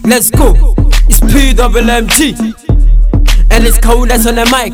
Let's go. It's PWMG, and it's coolness on the mic.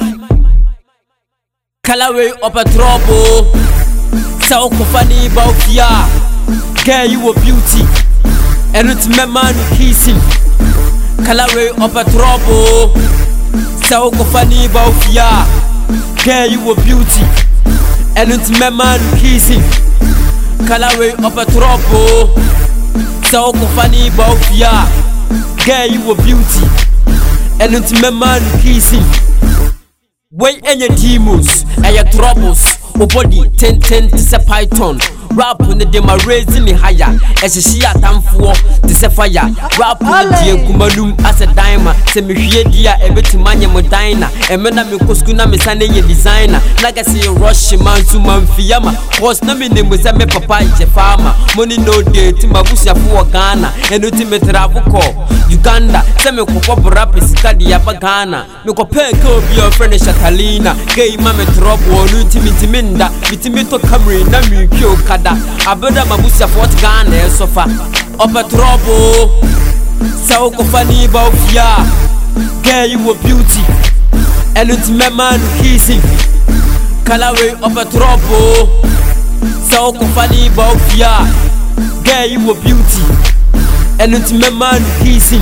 Colorway up a trouble. So funny about ya. Girl, you a beauty, and it's my man kissing. Colorway up a trouble. So funny about ya. Girl, you a beauty, and it's my man kissing. Colorway up a trouble. So funny about ya. Girl, you a beauty, and it's my man kissing. Wait, any demons, and your troubles, or body 10 to a python. Rap on the demo raising me higher, as a she at time for the fire. Rap on the dear Kumalum as a dimer, send me here, dear, a bit to mania modina, and when I'm a Koskuna, me sending a designer. Like I say, rush man to Manfiama, was no name was a me papa, farmer, money no day to Mabusia for Ghana, and ultimate Rabuko, Uganda, semi Copo rap is Cadia Bagana, Miko Peko be your friend Catalina, gay mamma trouble, ultimate Minda, Vitimito Camry, Nami Kyo Kada. Abeda Mabusia Fort Ghana sofa up a trouble. So funny about ya. Girl, you a beauty, and it's my man kissing. Colorway up a trouble. So funny about ya. Girl, you a beauty, and it's my man kissing.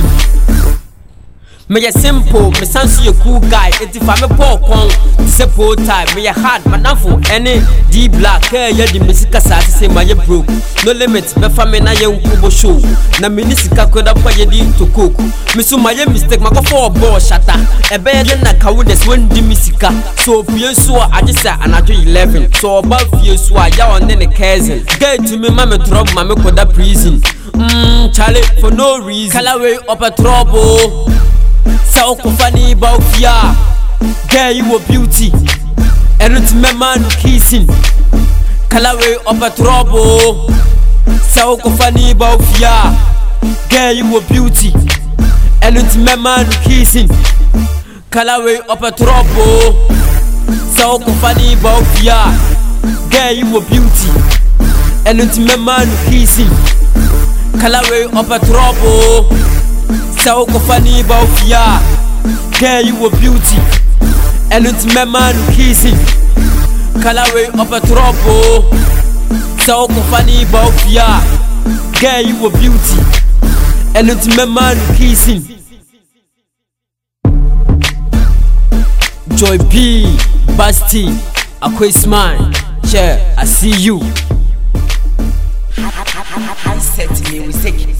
Me a simple, me sounds you a cool guy. If I'm a poor con, it's a poor type. Me a hard, but not for any D black hair. Yeah, the music as say my broke. No limits, me family na young kubo show. Na minisika could up for you to cook. Me so my mistake, my go for a ball shatter. A bed in a cowardice when the musica. So for you, so I just said another 11. So about you, so I yaw and then a cousin. Get to me, mamma drop, mamma could that prison. Charlie, for no reason. Colorway up a trouble. So funny about ya. Girl, you a beauty, and it's my man kissing. Colorway up a trouble. So funny about ya. Girl, you a beauty, and it's my man kissing. Colorway up a trouble. So funny about ya. Girl, you a beauty, and it's my man kissing. Colorway up a trouble. So funny about ya. Girl, you a beauty, and it's my man kissing. Colorway up a trouble. So funny about ya. Girl, you a beauty, and it's my man kissing. Joy B, Basti, Aquisman, yeah, I see you. I said to me, we take